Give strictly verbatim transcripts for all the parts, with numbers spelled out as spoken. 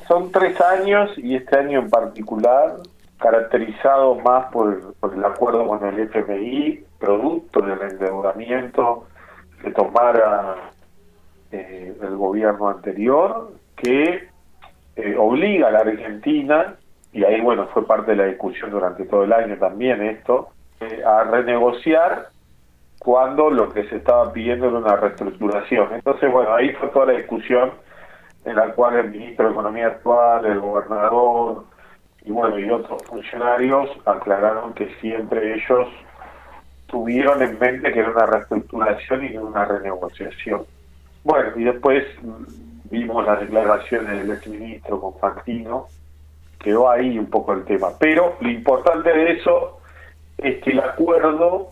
son tres años y este año en particular, caracterizado más por, por el acuerdo con el F M I, producto del endeudamiento que tomara eh, el gobierno anterior, que eh, obliga a la Argentina, y ahí bueno, fue parte de la discusión durante todo el año también esto, eh, a renegociar cuando lo que se estaba pidiendo era una reestructuración. Entonces bueno, ahí fue toda la discusión en la cual el ministro de Economía actual, el gobernador y bueno, y otros funcionarios aclararon que siempre ellos tuvieron en mente que era una reestructuración y no una renegociación. Bueno, y después vimos las declaraciones del exministro con Fantino, quedó ahí un poco el tema. Pero lo importante de eso es que el acuerdo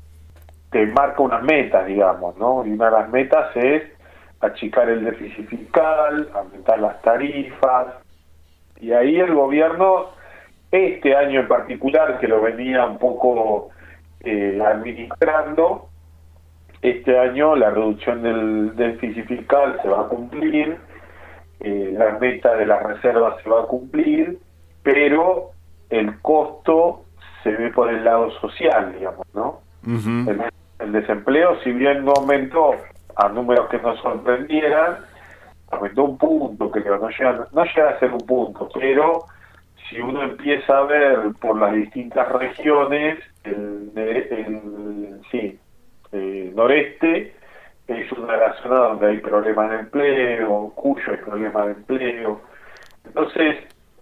te marca unas metas, digamos, ¿no? Y una de las metas es achicar el déficit fiscal, aumentar las tarifas, y ahí el gobierno, este año en particular, que lo venía un poco eh, administrando, este año la reducción del déficit fiscal se va a cumplir, eh, la meta de las reservas se va a cumplir, pero el costo se ve por el lado social, digamos, ¿no? Uh-huh. El, el desempleo, si bien no aumentó a números que nos sorprendieran, aumentó un punto, creo, no llega, no llega a ser un punto, pero si uno empieza a ver por las distintas regiones, el, el sí, el noreste es una de las zonas donde hay problemas de empleo, Cuyo hay problemas de empleo, entonces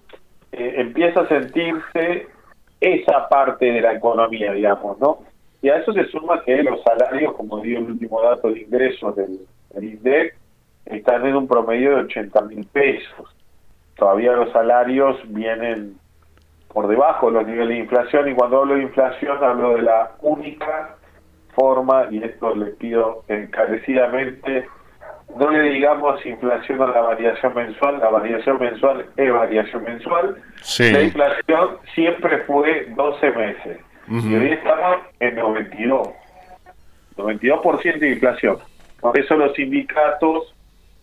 eh, empieza a sentirse esa parte de la economía, digamos, ¿no? Y a eso se suma que los salarios, como dio el último dato de ingresos del, del INDEC, están en un promedio de ochenta mil pesos. Todavía los salarios vienen por debajo de los niveles de inflación, y cuando hablo de inflación hablo de la única forma, y esto le pido encarecidamente, no le digamos inflación a la variación mensual, la variación mensual es variación mensual, sí. La inflación siempre fue doce meses. Uh-huh. Y hoy estamos en noventa y dos noventa y dos por ciento de inflación. Por eso los sindicatos,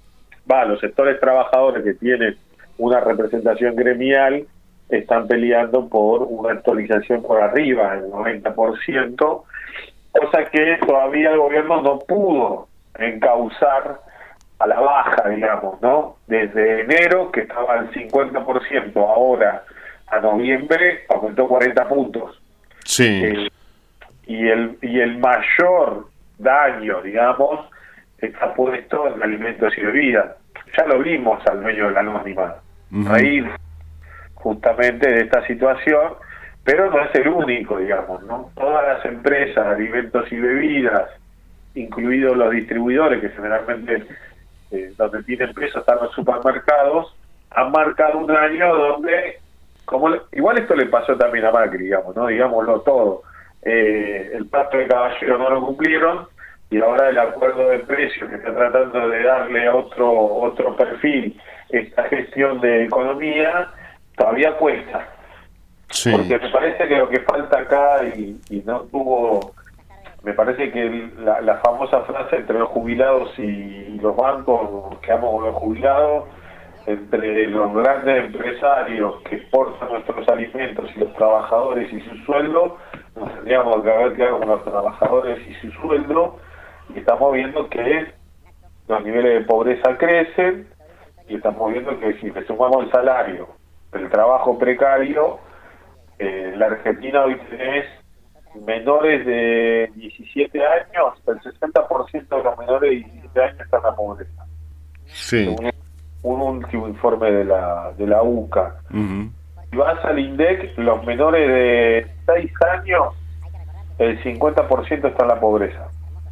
va, los sectores trabajadores que tienen una representación gremial están peleando por una actualización por arriba del noventa por ciento, cosa que todavía el gobierno no pudo encauzar a la baja, digamos, ¿no? Desde enero, que estaba al cincuenta por ciento, ahora a noviembre aumentó cuarenta puntos. Sí. Eh, y el y el mayor daño, digamos, está puesto en alimentos y bebidas. Ya lo vimos al dueño de la anónima, uh-huh. Reír justamente de esta situación, pero no es el único, digamos, ¿no? Todas las empresas de alimentos y bebidas, incluidos los distribuidores, que generalmente eh, donde tienen peso están los supermercados, han marcado un año donde Como le, igual esto le pasó también a Macri, digamos, ¿no? Digámoslo todo. Eh, el pacto de caballero no lo cumplieron, y ahora el acuerdo de precios que está tratando de darle a otro otro perfil esta gestión de economía todavía cuesta. Sí. Porque me parece que lo que falta acá, y, y no tuvo, me parece que el, la, la famosa frase entre los jubilados y los bancos, que amo con los jubilados, entre los grandes empresarios que exportan nuestros alimentos y los trabajadores y su sueldo, nos tendríamos que haber quedado con los trabajadores y su sueldo, y estamos viendo que los niveles de pobreza crecen, y estamos viendo que si le sumamos el salario, el trabajo precario, eh, en la Argentina hoy tenés menores de diecisiete años, el sesenta por ciento de los menores de diecisiete años están en la pobreza. Sí. Según un último informe de la de la U C A. Uh-huh. Si vas al INDEC, los menores de seis años, el cincuenta por ciento está en la pobreza.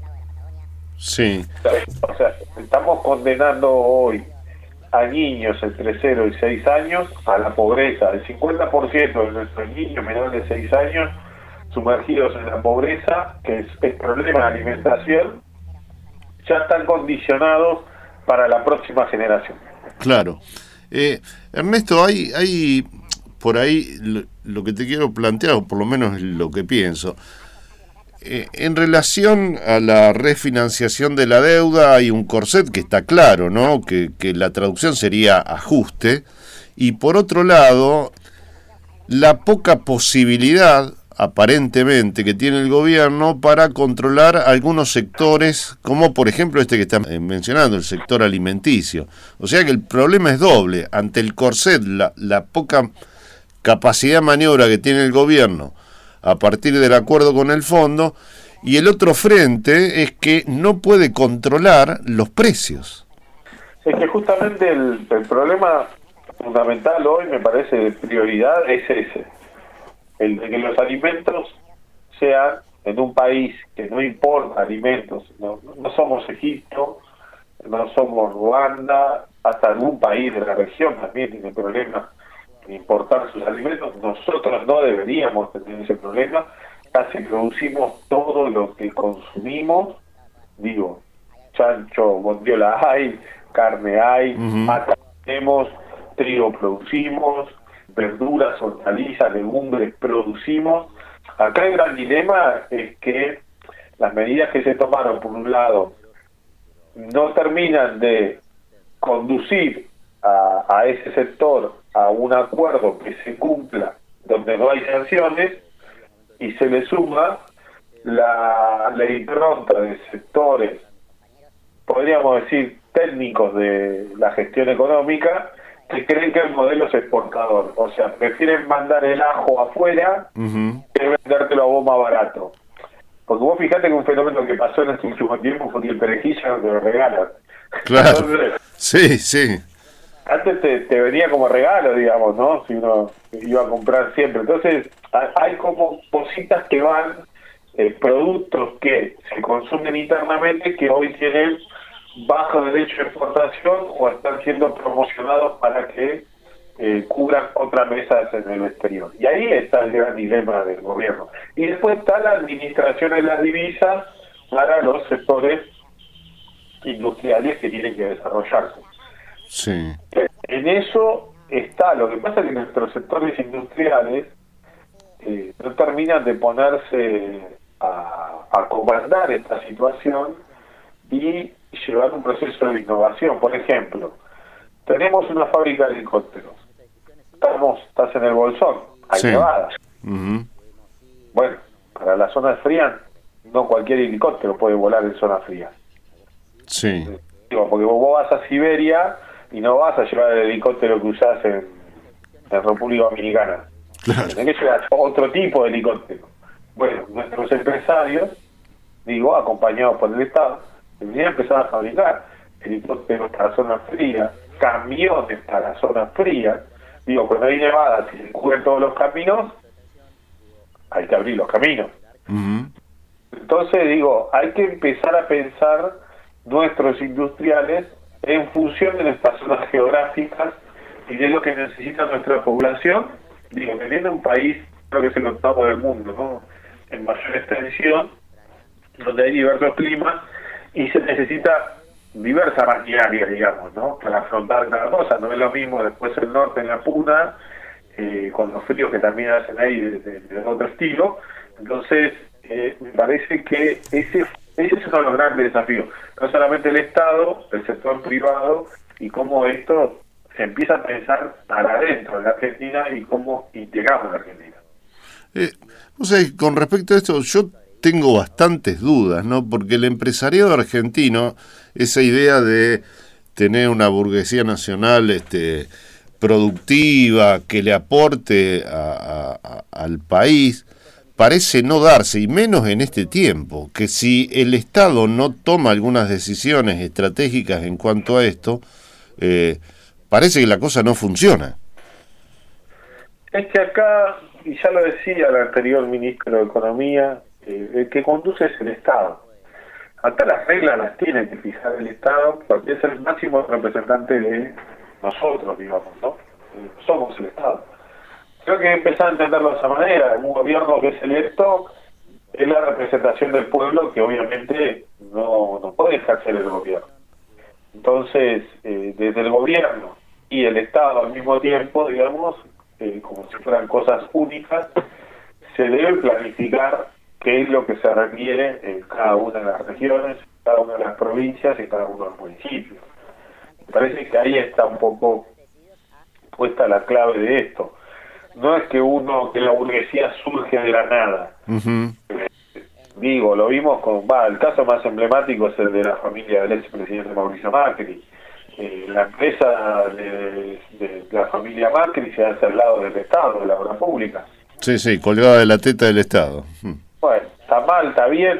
Sí. O sea, estamos condenando hoy a niños entre cero y seis años a la pobreza. El cincuenta por ciento de nuestros niños menores de seis años sumergidos en la pobreza, que es el problema de alimentación, ya están condicionados para la próxima generación. Claro. Eh, Ernesto, hay, hay por ahí lo, lo que te quiero plantear, o por lo menos lo que pienso. eh, en relación a la refinanciación de la deuda hay un corset que está claro, ¿no? Que, que la traducción sería ajuste, y por otro lado, la poca posibilidad, aparentemente, que tiene el gobierno para controlar algunos sectores, como por ejemplo este que está mencionando, el sector alimenticio. O sea que el problema es doble. Ante el corset, la, la poca capacidad de maniobra que tiene el gobierno a partir del acuerdo con el fondo, y el otro frente es que no puede controlar los precios. Es que justamente el, el problema fundamental hoy, me parece, de prioridad es ese, el de que los alimentos sean en un país que no importa alimentos, no, no somos Egipto, no somos Ruanda, hasta algún país de la región también tiene problemas en importar sus alimentos. Nosotros no deberíamos tener ese problema, casi producimos todo lo que consumimos, digo, chancho, bondiola hay, carne hay, Uh-huh. mata tenemos, trigo producimos, verduras, hortalizas, legumbres producimos. Acá el gran dilema es que las medidas que se tomaron, por un lado, no terminan de conducir a, a ese sector a un acuerdo que se cumpla, donde no hay sanciones, y se le suma la, la impronta de sectores, podríamos decir, técnicos de la gestión económica, que creen que el modelo es exportador. O sea, prefieren mandar el ajo afuera Uh-huh. que vendértelo a vos más barato. Porque vos fijate que un fenómeno que pasó en este último tiempo fue que el perejil ya no te lo regalan. Claro. Entonces, Sí, sí. antes te, te venía como regalo, digamos, ¿no? Si uno iba a comprar siempre. Entonces, ha- hay como cositas que van, eh, productos que se consumen internamente que hoy tienen bajo derecho de exportación o están siendo promocionados para que eh, cubran otras mesas en el exterior. Y ahí está el gran dilema del gobierno. Y después está la administración de las divisas para los sectores industriales que tienen que desarrollarse. Sí. En eso está. Lo que pasa es que nuestros sectores industriales eh, no terminan de ponerse a, a comandar esta situación y llevar un proceso de innovación. Por ejemplo, tenemos una fábrica de helicópteros. Estamos, estás en el Bolsón, hay Sí. nevadas. Uh-huh. Bueno, para las zonas frías, no cualquier helicóptero puede volar en zonas frías. Sí. Digo, porque vos vas a Siberia y no vas a llevar el helicóptero que usás en, en República Dominicana. Claro. Tenés que llevar otro tipo de helicóptero. Bueno, nuestros empresarios, digo, acompañados por el Estado, deberían empezar a fabricar helicópteros para zonas frías, camiones para zonas frías. Digo, cuando hay nevadas y se cubren todos los caminos, hay que abrir los caminos. Uh-huh. Entonces, digo, hay que empezar a pensar nuestros industriales en función de nuestras zonas geográficas y de lo que necesita nuestra población. Digo, teniendo un país, creo que es el octavo del mundo, ¿no?, en mayor extensión, donde hay diversos climas y se necesita diversa maquinaria, digamos, ¿no?, para afrontar cada cosa. No es lo mismo después el norte en la puna, eh, con los fríos que también hacen ahí de, de, de otro estilo. Entonces, eh, me parece que ese, ese es uno de los grandes desafíos. No solamente el Estado, el sector privado, y cómo esto se empieza a pensar para adentro de la Argentina y cómo integramos la Argentina. Eh, o sea, con respecto a esto, yo tengo bastantes dudas, ¿no? Porque el empresariado argentino, esa idea de tener una burguesía nacional este, productiva, que le aporte a, a, a, al país, parece no darse, y menos en este tiempo, que si el Estado no toma algunas decisiones estratégicas en cuanto a esto, eh, parece que la cosa no funciona. Es que acá, y ya lo decía el anterior ministro de Economía, eh, el que conduce es el Estado. Acá las reglas las tiene que fijar el Estado, porque es el máximo representante de nosotros, digamos, ¿no? Eh, somos el Estado. Creo que hay que empezar a entenderlo de esa manera. Un gobierno que es electo es la representación del pueblo, que obviamente no, no puede ejercer el gobierno. Entonces, eh, desde el gobierno y el Estado al mismo tiempo, digamos, eh, como si fueran cosas únicas, se debe planificar qué es lo que se requiere en cada una de las regiones, en cada una de las provincias y en cada uno de los municipios. Me parece que ahí está un poco puesta la clave de esto. No es que uno, que la burguesía surge de la nada. Uh-huh. Eh, digo, lo vimos con, va, el caso más emblemático es el de la familia del expresidente Mauricio Macri. Eh, la empresa de, de la familia Macri se hace al lado del Estado, de la obra pública. Sí, sí, colgada de la teta del Estado. Bueno, está mal, está bien.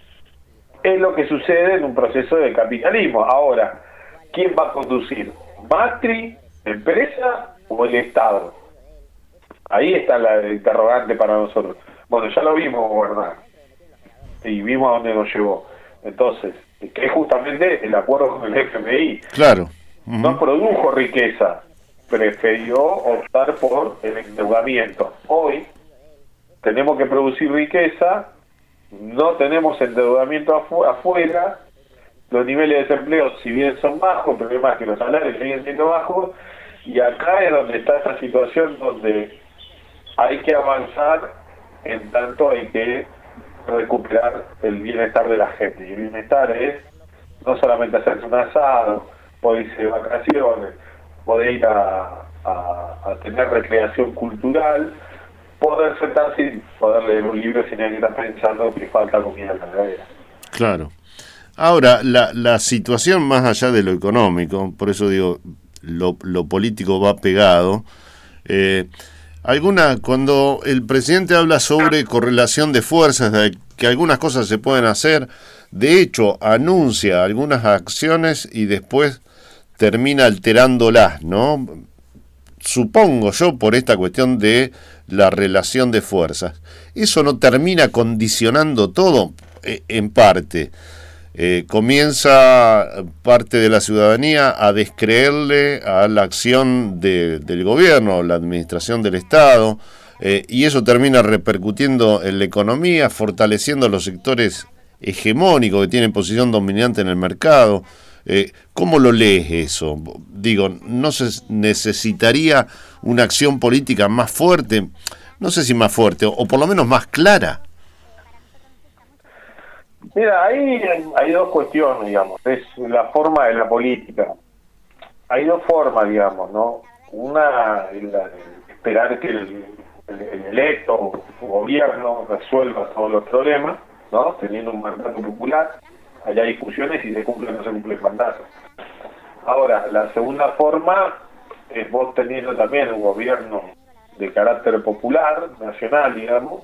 Es lo que sucede en un proceso de capitalismo. Ahora, ¿quién va a conducir? ¿Macri, empresa o el Estado? Ahí está la interrogante para nosotros. Bueno, ya lo vimos gobernar y vimos a dónde nos llevó. Entonces, que es justamente el acuerdo con el F M I. Claro. Uh-huh. No produjo riqueza, prefirió optar por el endeudamiento. Hoy tenemos que producir riqueza, no tenemos endeudamiento afu- afuera, los niveles de desempleo, si bien son bajos, el problema es que los salarios siguen siendo bajos, y acá es donde está esta situación donde hay que avanzar, en tanto hay que recuperar el bienestar de la gente. Y el bienestar es no solamente hacerse un asado, poder irse de vacaciones, poder ir a, a, a tener recreación cultural, poder sentarse y poder leer un libro sin alguien estar pensando que falta comida en la heladera. Claro. Ahora, la, la situación más allá de lo económico, por eso digo, lo, lo político va pegado. Eh, alguna cuando el presidente habla sobre correlación de fuerzas, de que algunas cosas se pueden hacer, de hecho anuncia algunas acciones y después termina alterándolas, ¿no? Supongo yo por esta cuestión de la relación de fuerzas. Eso no termina condicionando todo, eh, en parte. Eh, comienza parte de la ciudadanía a descreerle a la acción de, del gobierno, la administración del Estado, eh, y eso termina repercutiendo en la economía, fortaleciendo los sectores hegemónicos que tienen posición dominante en el mercado. Eh, ¿Cómo lo lees eso? Digo, ¿no se necesitaría una acción política más fuerte? No sé si más fuerte, o, o por lo menos más clara. Mira, ahí hay dos cuestiones, digamos. Es la forma de la política. Hay dos formas, digamos, ¿no? Una es la de esperar que el, el, el electo o gobierno resuelva todos los problemas, ¿no? Teniendo un mandato popular, haya discusiones y se cumple o no se cumple el mandato. Ahora, la segunda forma es vos teniendo también un gobierno de carácter popular, nacional, digamos,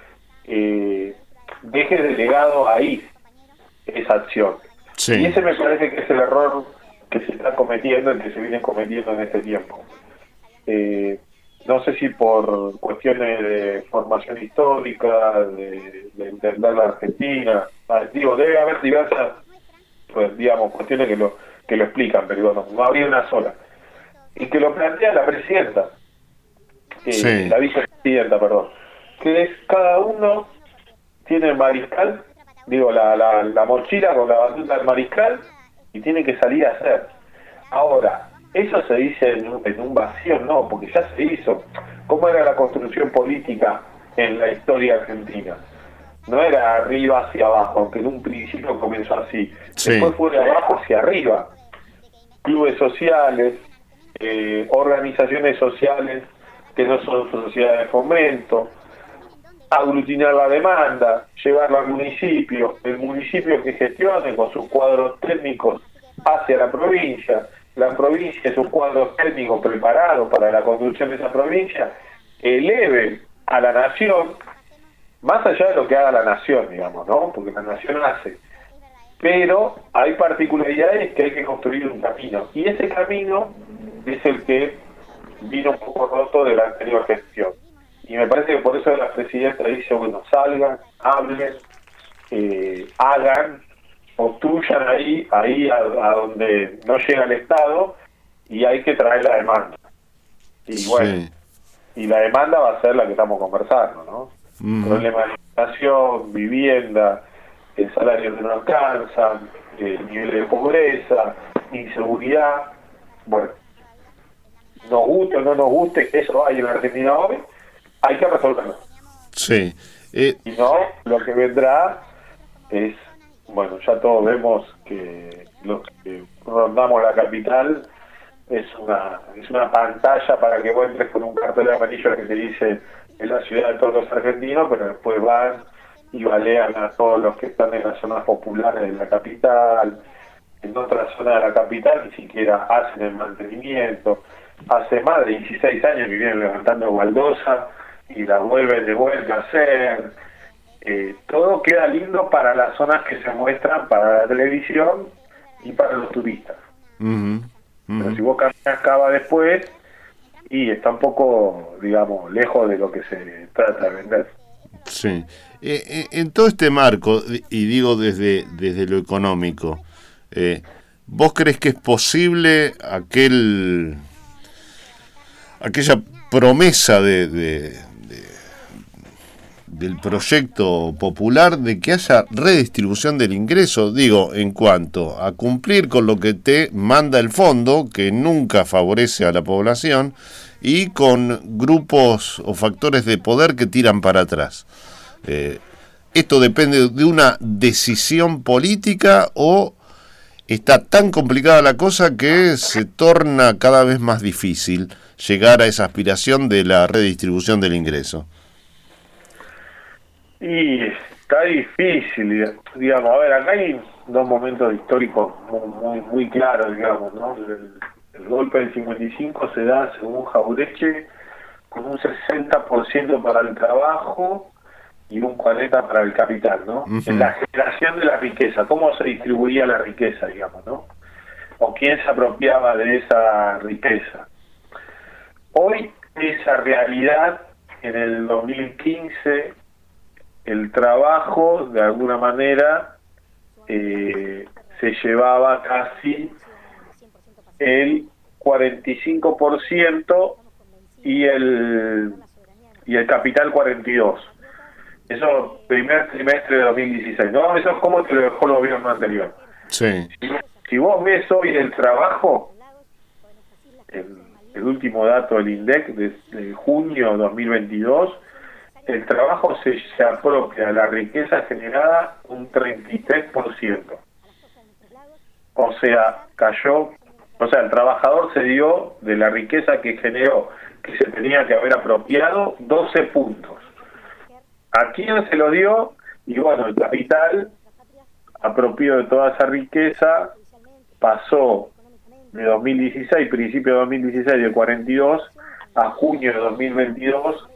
eh, deje delegado ahí esa acción. Sí. Y ese me parece que es el error que se está cometiendo, el que se viene cometiendo en este tiempo. Eh, no sé si por cuestiones de formación histórica, de, de entender la Argentina, digo, debe haber diversas, pues, digamos, cuestiones que lo que lo explican, pero no, no habría una sola. Y que lo plantea la presidenta, eh, sí. la vicepresidenta, perdón, que es cada uno tiene el mariscal, digo, la, la, la mochila con la batuta del mariscal y tiene que salir a hacer. Ahora, eso se dice en un, en un vacío, no, porque ya se hizo. ¿Cómo era la construcción política en la historia argentina? No era arriba hacia abajo, aunque en un principio comenzó así. Sí. Después fue de abajo hacia arriba. Clubes sociales, eh, organizaciones sociales que no son sociedades de fomento, aglutinar la demanda, llevarla al municipio, el municipio que gestione con sus cuadros técnicos hacia la provincia, la provincia y sus cuadros técnicos preparados para la construcción de esa provincia, eleve a la nación, más allá de lo que haga la nación, digamos, ¿no? Porque la nación hace. Pero hay particularidades que hay que construir un camino, y ese camino es el que vino un poco roto de la anterior gestión. Y me parece que por eso la presidenta dice, bueno, salgan, hablen, eh, hagan, obstruyan ahí, ahí a, a donde no llega el Estado, y hay que traer la demanda. Y sí. Bueno, y la demanda va a ser la que estamos conversando, ¿no? Mm. Problema de alimentación, vivienda, el salario que no alcanza, el nivel de pobreza, inseguridad. Bueno, nos guste o no nos guste, eso hay en la Argentina hoy, hay que resolverlo. Sí. Eh, Si no, lo que vendrá es, bueno, ya todos vemos que los que rondamos la capital es una es una pantalla para que vos entres con un cartel amarillo que te dice es la ciudad de todos los argentinos, pero después van y balean a todos los que están en las zonas populares de la capital. En otra zona de la capital ni siquiera hacen el mantenimiento. Hace más de dieciséis años que vienen levantando baldosa y la vuelven de vuelta a hacer. Eh, todo queda lindo para las zonas que se muestran para la televisión y para los turistas. uh-huh, uh-huh. Pero si vos caminas Cava después, y está un poco, digamos, lejos de lo que se trata de vender. Sí. Eh, eh, en todo este marco, y digo desde, desde lo económico, eh, ¿vos crees que es posible aquel aquella promesa de, de, de del proyecto popular de que haya redistribución del ingreso? Digo, en cuanto a cumplir con lo que te manda el fondo, que nunca favorece a la población, y con grupos o factores de poder que tiran para atrás. Eh, ¿Esto depende de una decisión política o está tan complicada la cosa que se torna cada vez más difícil llegar a esa aspiración de la redistribución del ingreso? Y está difícil, digamos, a ver, acá hay dos momentos históricos muy, muy, muy claros, digamos, ¿no? El, el golpe del cincuenta y cinco se da, según Jauretche, con un sesenta por ciento para el trabajo y un cuarenta por ciento para el capital, ¿no? Uh-huh. En la generación de la riqueza, cómo se distribuía la riqueza, digamos, ¿no? O quién se apropiaba de esa riqueza. Hoy, esa realidad, en el dos mil quince, el trabajo, de alguna manera, eh, se llevaba casi el cuarenta y cinco por ciento y el y el capital cuarenta y dos por ciento. Eso primer trimestre de dos mil dieciséis, ¿no? Eso es como te lo dejó el gobierno anterior. Sí. Si, si vos ves hoy el trabajo, el, el último dato del INDEC de, de junio de dos mil veintidós, el trabajo se, se apropia de la riqueza generada un treinta y tres por ciento. O sea, cayó, o sea, el trabajador se dio de la riqueza que generó, que se tenía que haber apropiado, doce puntos. ¿A quién se lo dio? Y bueno, el capital apropió de toda esa riqueza, pasó de dos mil dieciséis, principio de dos mil dieciséis, de cuarenta y dos, a junio de dos mil veintidós,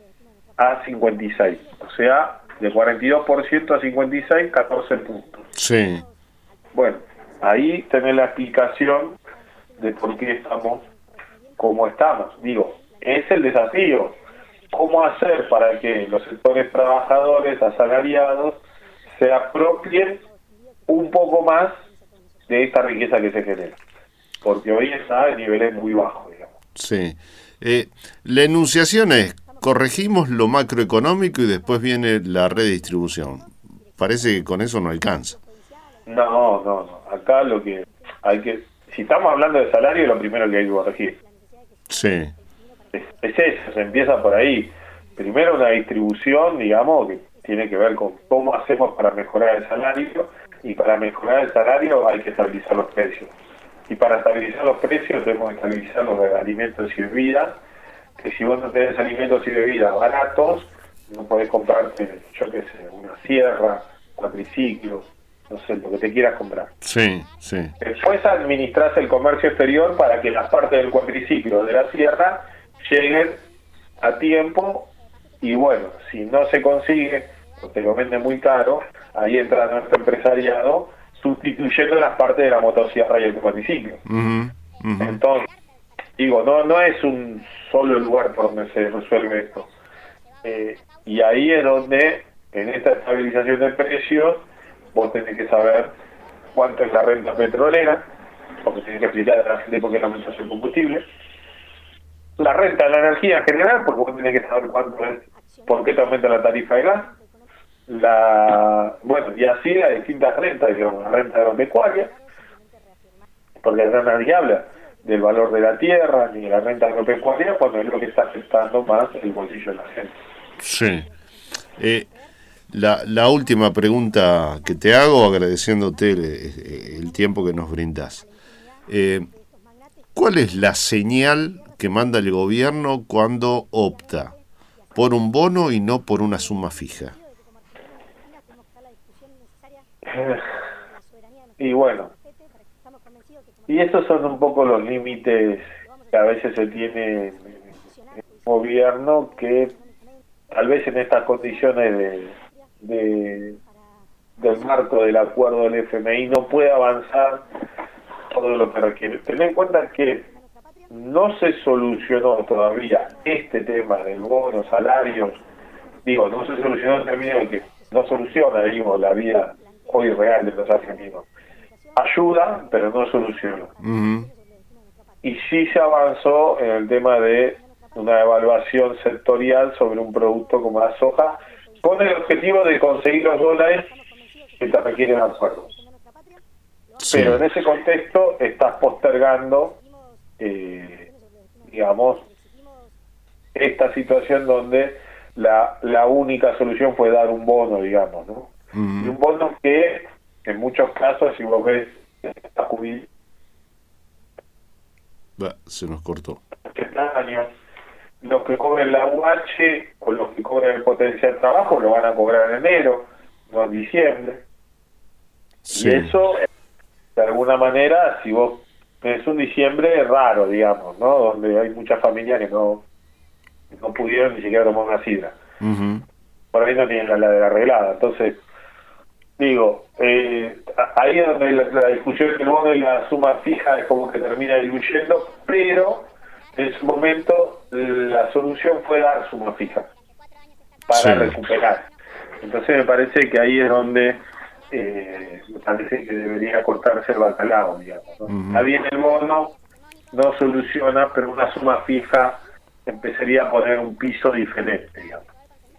a cincuenta y seis. O sea, de cuarenta y dos por ciento a cincuenta y seis, catorce puntos. Sí. Bueno, ahí tenés la explicación de por qué estamos como estamos. Digo, es el desafío. ¿Cómo hacer para que los sectores trabajadores, asalariados, se apropien un poco más de esta riqueza que se genera? Porque hoy está en niveles muy bajos, digamos. Sí. Eh, la enunciación es: corregimos lo macroeconómico y después viene la redistribución. Parece que con eso no alcanza. No, no, no. Acá lo que hay que... Si estamos hablando de salario, lo primero que hay que corregir. Sí. Es, es eso, se empieza por ahí. Primero una distribución, digamos, que tiene que ver con cómo hacemos para mejorar el salario, y para mejorar el salario hay que estabilizar los precios. Y para estabilizar los precios tenemos que estabilizar los de alimentos y bebidas, que si vos no tenés alimentos y bebidas baratos, no podés comprarte, yo qué sé, una sierra, cuatriciclos, no sé, lo que te quieras comprar. Sí, sí. Después administrás el comercio exterior para que las partes del cuatriciclo de la sierra lleguen a tiempo, y bueno, si no se consigue, o te lo venden muy caro, ahí entra nuestro empresariado sustituyendo las partes de la motosierra y el cuatriciclo. Uh-huh, uh-huh. Entonces, digo, no no es un solo lugar por donde se resuelve esto. Eh, y ahí es donde, en esta estabilización de precios, vos tenés que saber cuánto es la renta petrolera, porque tenés que explicar a la gente por qué aumenta el combustible. La renta de la energía en general, porque vos tenés que saber cuánto es, por qué te aumenta la tarifa de gas. La, bueno, y así las distintas rentas, digamos, la renta agropecuaria, porque no nadie habla del valor de la tierra ni de la renta agropecuaria, cuando es lo que está afectando más el bolsillo de la gente. Sí. Eh, la, la última pregunta que te hago, agradeciéndote el, el tiempo que nos brindás. Eh, ¿Cuál es la señal que manda el gobierno cuando opta por un bono y no por una suma fija? Y bueno, y estos son un poco los límites que a veces se tiene en el gobierno, que tal vez en estas condiciones de, de del marco del acuerdo del F M I no puede avanzar todo lo que requiere. Ten en cuenta que no se solucionó todavía este tema del bono, salarios, digo, no se solucionó en términos de que no soluciona, digo, la vida hoy real de los argentinos. Ayuda, pero no soluciona. Uh-huh. Y sí se avanzó en el tema de una evaluación sectorial sobre un producto como la soja, con el objetivo de conseguir los dólares que te requieren acuerdos. Sí. Pero en ese contexto estás postergando, eh, digamos, esta situación donde la, la única solución fue dar un bono, digamos, ¿no? Uh-huh. Y un bono que, en muchos casos, si vos ves, está jubilado. Se nos cortó. Años, los que cobren la U H o los que cobren el potencial de trabajo lo van a cobrar en enero, no en diciembre. Sí. Y eso, de alguna manera, si vos es un diciembre raro, digamos, ¿no? Donde hay muchas familias que no no pudieron ni siquiera tomar una sidra. Uh-huh. Por ahí no tienen la heladera arreglada. Entonces, digo, eh, ahí es donde la, la discusión del bono y la suma fija es como que termina diluyendo, pero en su momento la solución fue dar suma fija para sí. recuperar. Entonces me parece que ahí es donde eh, me parece que debería cortarse el bacalao, digamos, ¿no? Uh-huh. Está bien el bono, no soluciona, pero una suma fija empezaría a poner un piso diferente, digamos.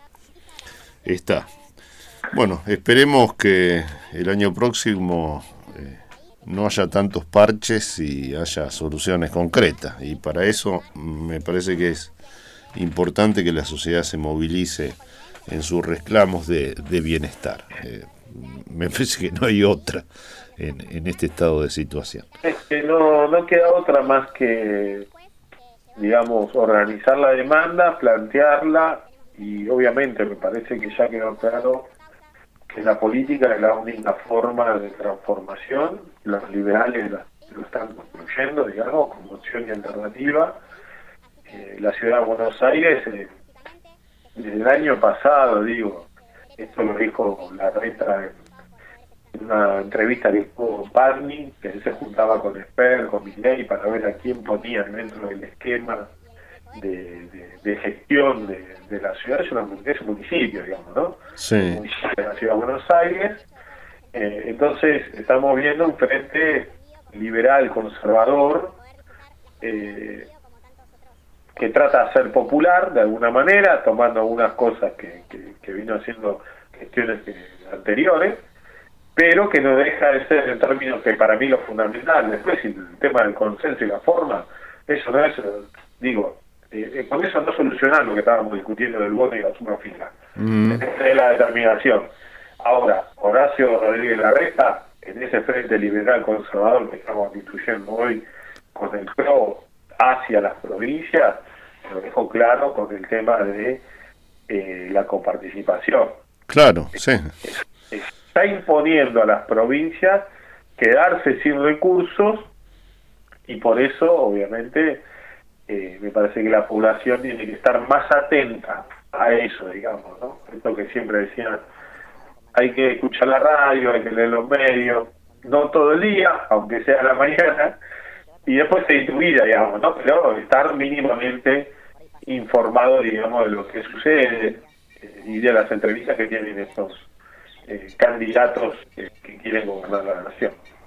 Está. Bueno, esperemos que el año próximo eh, no haya tantos parches y haya soluciones concretas. Y para eso me parece que es importante que la sociedad se movilice en sus reclamos de, de bienestar. Eh, me parece que no hay otra en, en este estado de situación. Es que no, no queda otra más que, digamos, organizar la demanda, plantearla, y obviamente me parece que ya quedó claro que la política es la única forma de transformación. Los liberales la, lo están construyendo, digamos, como opción y alternativa. Eh, la ciudad de Buenos Aires, eh, desde el año pasado, digo, esto lo dijo Larreta en, en una entrevista que tuvo Parni, que él se juntaba con Esper, con Milei, para ver a quién ponían dentro del esquema de, de, de gestión de, de la ciudad. Es, una, es un municipio, digamos, ¿no? Sí. Un municipio de la ciudad de Buenos Aires. Eh, entonces estamos viendo un frente liberal, conservador, eh, que trata de ser popular de alguna manera, tomando algunas cosas que, que, que vino haciendo gestiones que, anteriores, pero que no deja de ser, en términos que para mí lo fundamental, después el tema del consenso y la forma, eso no es, digo, eh, con eso no solucionar lo que estábamos discutiendo del bono y la suma fija. Mm. Es la determinación. Ahora, Horacio Rodríguez Larreta, en ese frente liberal conservador que estamos instituyendo hoy con el P R O hacia las provincias, lo dejó claro con el tema de eh, la coparticipación. Claro, sí. Está imponiendo a las provincias quedarse sin recursos, y por eso, obviamente, eh, me parece que la población tiene que estar más atenta a eso, digamos, ¿no? Esto que siempre decían, hay que escuchar la radio, hay que leer los medios, no todo el día, aunque sea a la mañana, y después seguir tu vida, digamos, ¿no? Pero estar mínimamente informado, digamos, de lo que sucede eh, y de las entrevistas que tienen estos eh, candidatos eh, que quieren gobernar la nación.